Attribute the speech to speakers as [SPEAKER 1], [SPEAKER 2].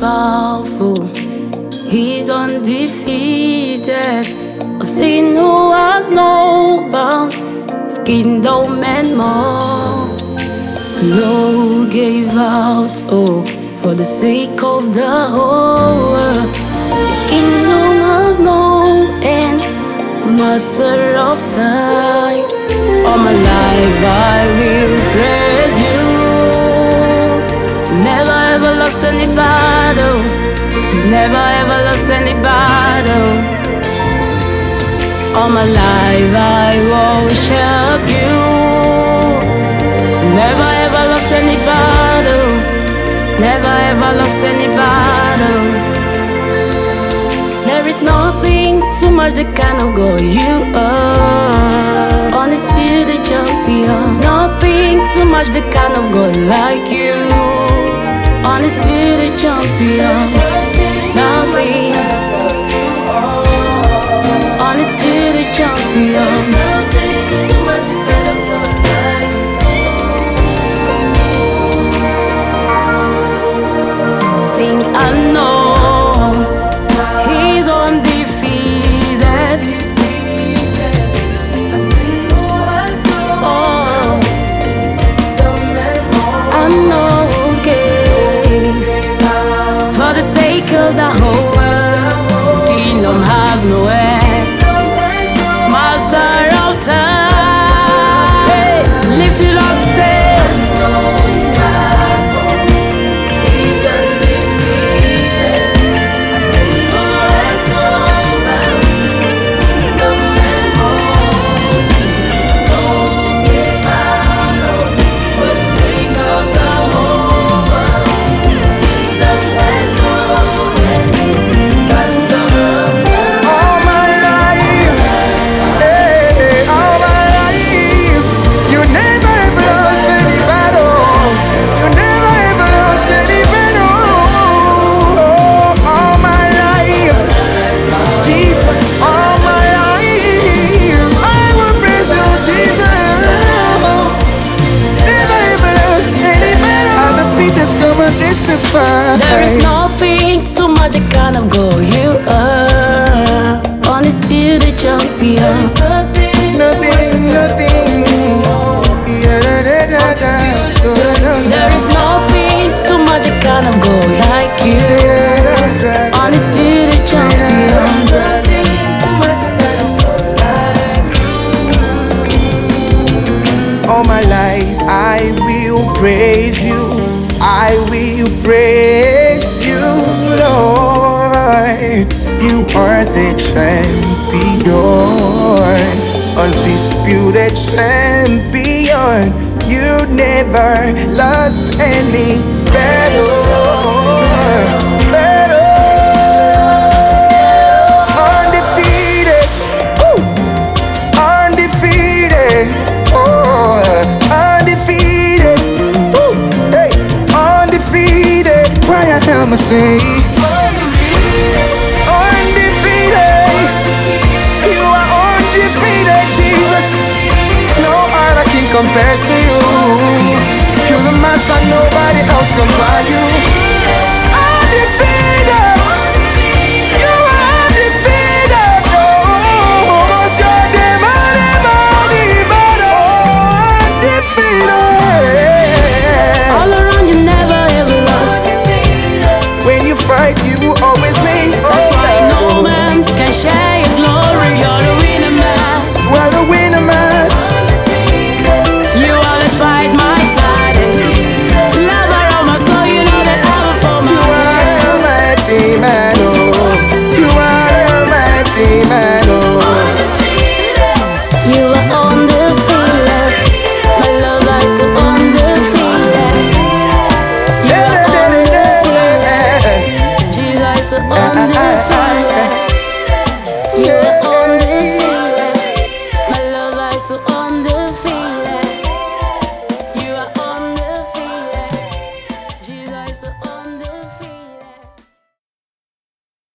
[SPEAKER 1] powerful. He's undefeated. Of sin who has no bound. His kingdom and more. No who gave out all for the sake of the whole world. His kingdom has no end. Master of time. All my life I will praise you. Never ever lost any battle. Never ever lost any battle. All my life I worship you. Never ever lost any battle. Never ever lost any battle. There is nothing too much the kind of God you are. Undisputed champion. Nothing too much the kind of God like you. Undisputed champion. Nothing. Undisputed champion. Sing, I know He's undefeated. Oh, I know, okay. For the sake of the whole world, His kingdom has no end. Master of time, hey, lift it up, say. There is nothing too much the kind of God you are. Undisputed champion.
[SPEAKER 2] Nothing.
[SPEAKER 1] There is nothing too much the kind of God like you. Undisputed champion.
[SPEAKER 2] All my life I will praise you. I will praise you, Lord. You are the champion, undisputed champion. You never lost any battle. Undefeated, undefeated, oh, undefeated. Hey, undefeated. Why I am say undefeated. You are undefeated, Jesus. No other can compare.